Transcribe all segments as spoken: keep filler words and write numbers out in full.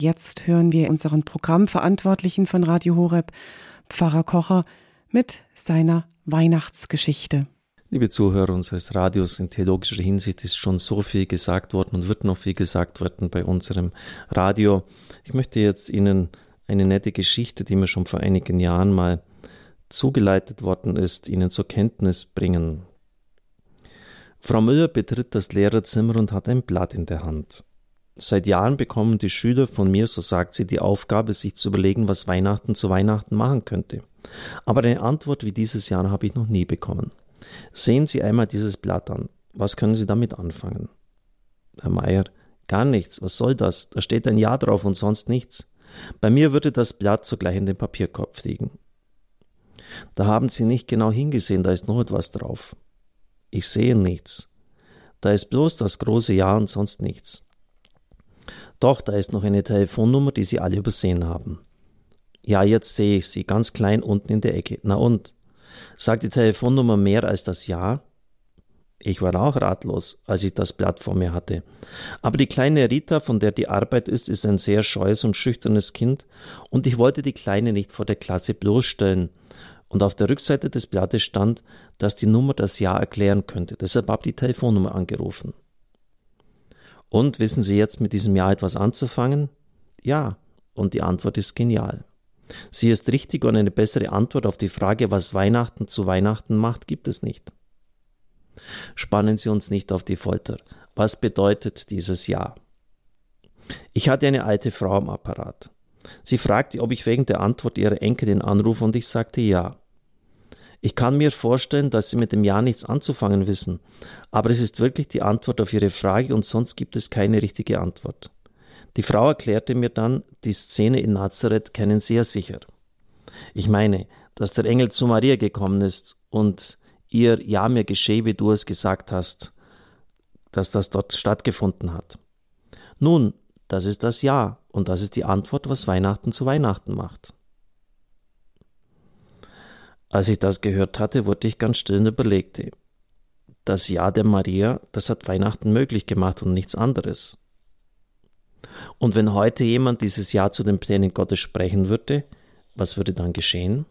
Jetzt hören wir unseren Programmverantwortlichen von Radio Horeb, Pfarrer Kocher, mit seiner Weihnachtsgeschichte. Liebe Zuhörer unseres Radios, in theologischer Hinsicht ist schon so viel gesagt worden und wird noch viel gesagt werden bei unserem Radio. Ich möchte jetzt Ihnen eine nette Geschichte, die mir schon vor einigen Jahren mal zugeleitet worden ist, Ihnen zur Kenntnis bringen. Frau Müller betritt das Lehrerzimmer und hat ein Blatt in der Hand. Seit Jahren bekommen die Schüler von mir, so sagt sie, die Aufgabe, sich zu überlegen, was Weihnachten zu Weihnachten machen könnte. Aber eine Antwort wie dieses Jahr habe ich noch nie bekommen. Sehen Sie einmal dieses Blatt an. Was können Sie damit anfangen? Herr Meier, gar nichts. Was soll das? Da steht ein Ja drauf und sonst nichts. Bei mir würde das Blatt sogleich in den Papierkorb fliegen. Da haben Sie nicht genau hingesehen, da ist noch etwas drauf. Ich sehe nichts. Da ist bloß das große Ja und sonst nichts. Doch, da ist noch eine Telefonnummer, die Sie alle übersehen haben. Ja, jetzt sehe ich sie, ganz klein unten in der Ecke. Na und? Sagt die Telefonnummer mehr als das Ja? Ich war auch ratlos, als ich das Blatt vor mir hatte. Aber die kleine Rita, von der die Arbeit ist, ist ein sehr scheues und schüchternes Kind und ich wollte die Kleine nicht vor der Klasse bloßstellen. Und auf der Rückseite des Blattes stand, dass die Nummer das Ja erklären könnte. Deshalb habe ich die Telefonnummer angerufen. Und wissen Sie jetzt mit diesem Ja etwas anzufangen? Ja, und die Antwort ist genial. Sie ist richtig und eine bessere Antwort auf die Frage, was Weihnachten zu Weihnachten macht, gibt es nicht. Spannen Sie uns nicht auf die Folter. Was bedeutet dieses Ja? Ich hatte eine alte Frau am Apparat. Sie fragte, ob ich wegen der Antwort ihrer Enkelin anrufe und ich sagte Ja. Ich kann mir vorstellen, dass Sie mit dem Ja nichts anzufangen wissen, aber es ist wirklich die Antwort auf Ihre Frage und sonst gibt es keine richtige Antwort. Die Frau erklärte mir dann, die Szene in Nazareth kennen Sie ja sicher. Ich meine, dass der Engel zu Maria gekommen ist und ihr Ja, mir geschehe, wie du es gesagt hast, dass das dort stattgefunden hat. Nun, das ist das Ja und das ist die Antwort, was Weihnachten zu Weihnachten macht. Als ich das gehört hatte, wurde ich ganz still und überlegte. Das Ja der Maria, das hat Weihnachten möglich gemacht und nichts anderes. Und wenn heute jemand dieses Ja zu den Plänen Gottes sprechen würde, was würde dann geschehen?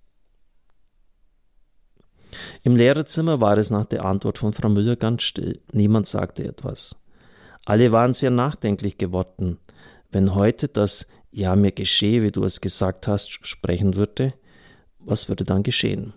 Im Lehrerzimmer war es nach der Antwort von Frau Müller ganz still. Niemand sagte etwas. Alle waren sehr nachdenklich geworden. Wenn heute das Ja, mir geschehe, wie du es gesagt hast, sprechen würde, was würde dann geschehen?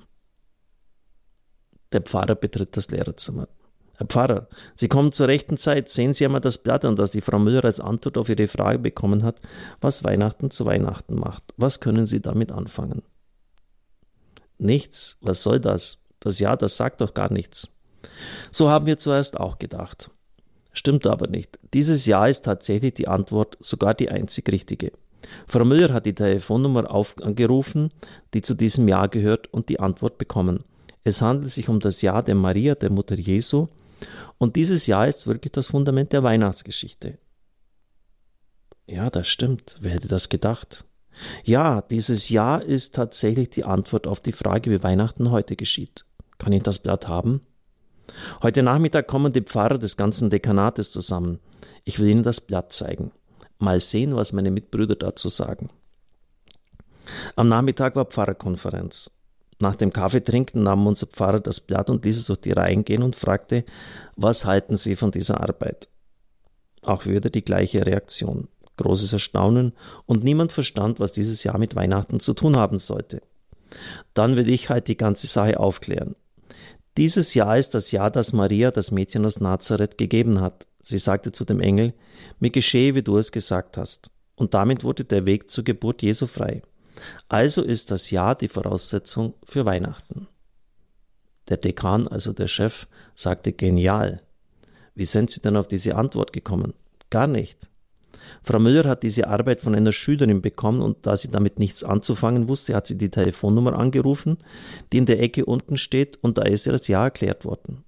Der Pfarrer betritt das Lehrerzimmer. Herr Pfarrer, Sie kommen zur rechten Zeit. Sehen Sie einmal das Blatt an, das die Frau Müller als Antwort auf Ihre Frage bekommen hat, was Weihnachten zu Weihnachten macht. Was können Sie damit anfangen? Nichts. Was soll das? Das Ja, das sagt doch gar nichts. So haben wir zuerst auch gedacht. Stimmt aber nicht. Dieses Ja ist tatsächlich die Antwort, sogar die einzig richtige. Frau Müller hat die Telefonnummer angerufen, die zu diesem Ja gehört, und die Antwort bekommen. Es handelt sich um das Ja der Maria, der Mutter Jesu, und dieses Ja ist wirklich das Fundament der Weihnachtsgeschichte. Ja, das stimmt. Wer hätte das gedacht? Ja, dieses Ja ist tatsächlich die Antwort auf die Frage, wie Weihnachten heute geschieht. Kann ich das Blatt haben? Heute Nachmittag kommen die Pfarrer des ganzen Dekanates zusammen. Ich will Ihnen das Blatt zeigen. Mal sehen, was meine Mitbrüder dazu sagen. Am Nachmittag war Pfarrerkonferenz. Nach dem Kaffeetrinken nahm unser Pfarrer das Blatt und ließ es durch die Reihen gehen und fragte, was halten Sie von dieser Arbeit? Auch wieder die gleiche Reaktion. Großes Erstaunen und niemand verstand, was dieses Jahr mit Weihnachten zu tun haben sollte. Dann will ich halt die ganze Sache aufklären. Dieses Jahr ist das Jahr, das Maria, das Mädchen aus Nazareth, gegeben hat. Sie sagte zu dem Engel, mir geschehe, wie du es gesagt hast. Und damit wurde der Weg zur Geburt Jesu frei. Also ist das Jahr die Voraussetzung für Weihnachten. Der Dekan, also der Chef, sagte genial. Wie sind Sie denn auf diese Antwort gekommen? Gar nicht. Frau Müller hat diese Arbeit von einer Schülerin bekommen und da sie damit nichts anzufangen wusste, hat sie die Telefonnummer angerufen, die in der Ecke unten steht, und da ist ihr das Ja erklärt worden.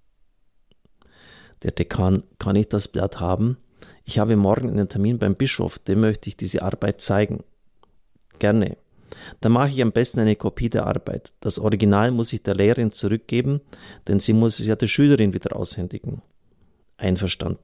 Der Dekan, kann ich das Blatt haben? Ich habe morgen einen Termin beim Bischof, dem möchte ich diese Arbeit zeigen. Gerne. Dann mache ich am besten eine Kopie der Arbeit. Das Original muss ich der Lehrerin zurückgeben, denn sie muss es ja der Schülerin wieder aushändigen. Einverstanden.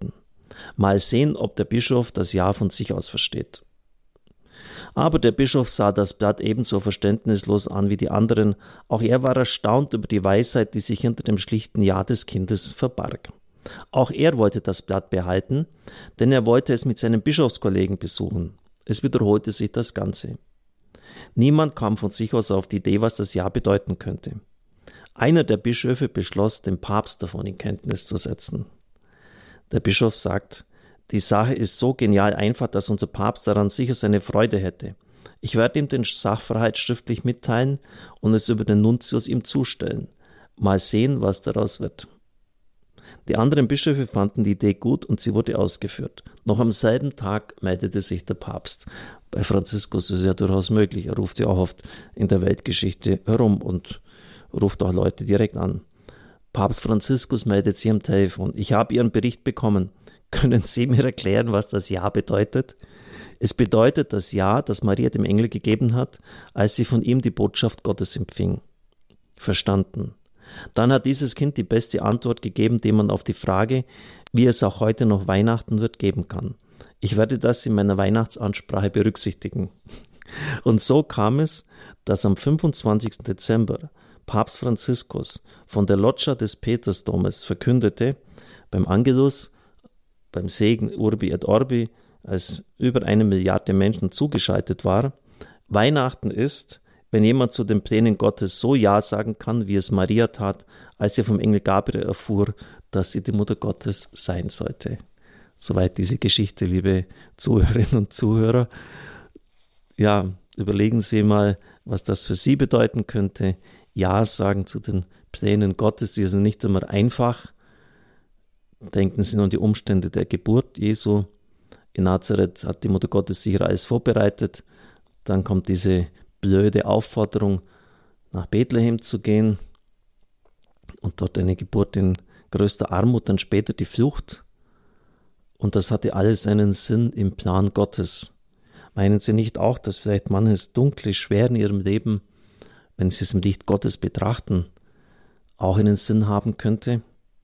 Mal sehen, ob der Bischof das Ja von sich aus versteht. Aber der Bischof sah das Blatt ebenso verständnislos an wie die anderen. Auch er war erstaunt über die Weisheit, die sich hinter dem schlichten Ja des Kindes verbarg. Auch er wollte das Blatt behalten, denn er wollte es mit seinen Bischofskollegen besuchen. Es wiederholte sich das Ganze. Niemand kam von sich aus auf die Idee, was das Ja bedeuten könnte. Einer der Bischöfe beschloss, den Papst davon in Kenntnis zu setzen. Der Bischof sagt: Die Sache ist so genial einfach, dass unser Papst daran sicher seine Freude hätte. Ich werde ihm den Sachverhalt schriftlich mitteilen und es über den Nuntius ihm zustellen. Mal sehen, was daraus wird. Die anderen Bischöfe fanden die Idee gut und sie wurde ausgeführt. Noch am selben Tag meldete sich der Papst. Bei Franziskus ist es ja durchaus möglich. Er ruft ja auch oft in der Weltgeschichte herum und ruft auch Leute direkt an. Papst Franziskus meldet sich am Telefon. Ich habe Ihren Bericht bekommen. Können Sie mir erklären, was das Ja bedeutet? Es bedeutet das Ja, das Maria dem Engel gegeben hat, als sie von ihm die Botschaft Gottes empfing. Verstanden. Dann hat dieses Kind die beste Antwort gegeben, die man auf die Frage, wie es auch heute noch Weihnachten wird, geben kann. Ich werde das in meiner Weihnachtsansprache berücksichtigen. Und so kam es, dass am fünfundzwanzigsten Dezember Papst Franziskus von der Loggia des Petersdomes verkündete, beim Angelus, beim Segen Urbi et Orbi, als über eine Milliarde Menschen zugeschaltet war: Weihnachten ist, wenn jemand zu den Plänen Gottes so Ja sagen kann, wie es Maria tat, als sie vom Engel Gabriel erfuhr, dass sie die Mutter Gottes sein sollte. Soweit diese Geschichte, liebe Zuhörerinnen und Zuhörer. Ja, überlegen Sie mal, was das für Sie bedeuten könnte. Ja sagen zu den Plänen Gottes, die sind nicht immer einfach. Denken Sie nur an die Umstände der Geburt Jesu. In Nazareth hat die Mutter Gottes sicher alles vorbereitet. Dann kommt diese blöde Aufforderung, nach Bethlehem zu gehen und dort eine Geburt in größter Armut, dann später die Flucht. Und das hatte alles einen Sinn im Plan Gottes. Meinen Sie nicht auch, dass vielleicht manches Dunkle, schwer in Ihrem Leben, wenn Sie es im Licht Gottes betrachten, auch einen Sinn haben könnte?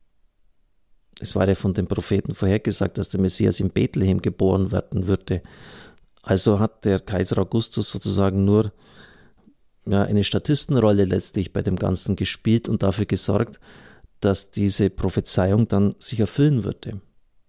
Es war ja von den Propheten vorhergesagt, dass der Messias in Bethlehem geboren werden würde. Also hat der Kaiser Augustus sozusagen nur ja, eine Statistenrolle letztlich bei dem Ganzen gespielt und dafür gesorgt, dass diese Prophezeiung dann sich erfüllen würde.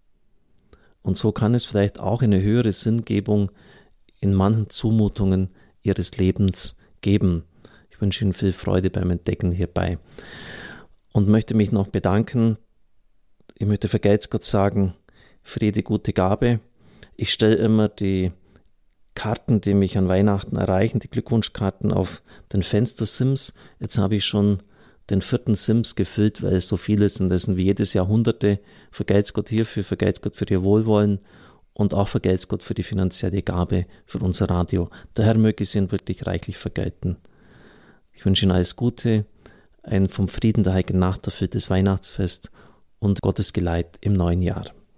Und so kann es vielleicht auch eine höhere Sinngebung in manchen Zumutungen Ihres Lebens geben. Ich wünsche Ihnen viel Freude beim Entdecken hierbei und möchte mich noch bedanken. Ich möchte vergelt's Gott sagen, für jede gute Gabe. Ich stelle immer die Karten, die mich an Weihnachten erreichen, die Glückwunschkarten auf den Fenstersims. Jetzt habe ich schon den vierten Sims gefüllt, weil es so viele sind. Das sind wie jedes Jahr Hunderte. Vergelt's Gott hierfür, vergelt's Gott für Ihr Wohlwollen und auch vergelt's Gott für die finanzielle Gabe für unser Radio. Der Herr möge Sie Ihnen wirklich reichlich vergelten. Ich wünsche Ihnen alles Gute, ein vom Frieden der Heiligen Nacht erfülltes Weihnachtsfest und Gottes Geleit im neuen Jahr.